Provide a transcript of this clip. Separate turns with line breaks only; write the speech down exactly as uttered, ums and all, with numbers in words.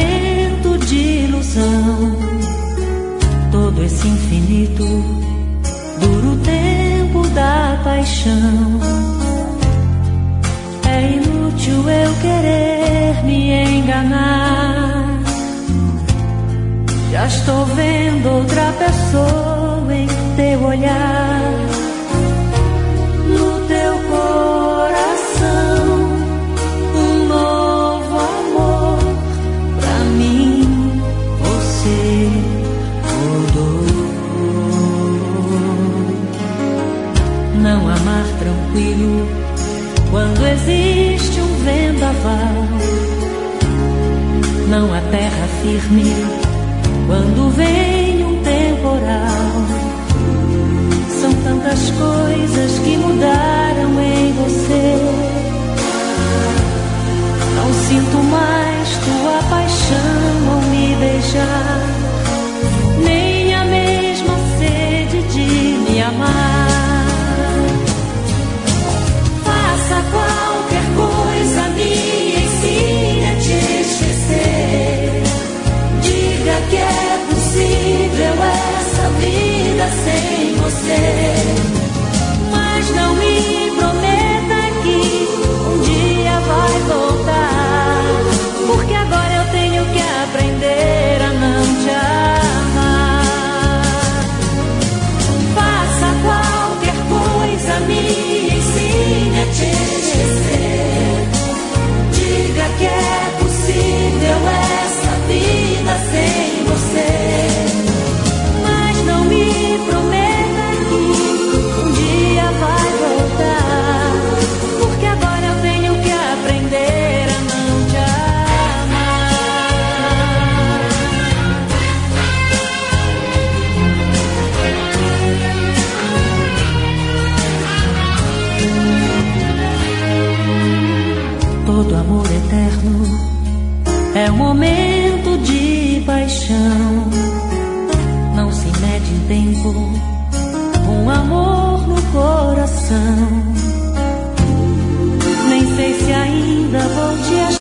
momento de ilusão. Todo esse infinito dura o tempo da paixão. É inútil eu querer me enganar. Já estou vendo outra pessoa em teu olhar. No teu coração, um novo amor. Pra mim, você mudou. Não amar tranquilo quando existe um vendaval. Não há terra firme quando vem um temporal. São tantas coisas que mudaram em você. Não sinto mais tua paixão ao me beijar, nem a mesma sede de me amar. Faça qualquer coisa, me ensine a te esquecer. Diga que é possível essa vida sem você. Mas não me prometa que um dia vai voltar, porque agora eu tenho que aprender a não te amar. Faça qualquer coisa, me ensine a te esquecer. Diga que é possível essa vida sem você. Mas não me prometa que um dia vai voltar, porque agora eu tenho que aprender a não te amar. Todo amor eterno é um momento de paixão. Não se mede em tempo um amor no coração. Nem sei se ainda vou te achar.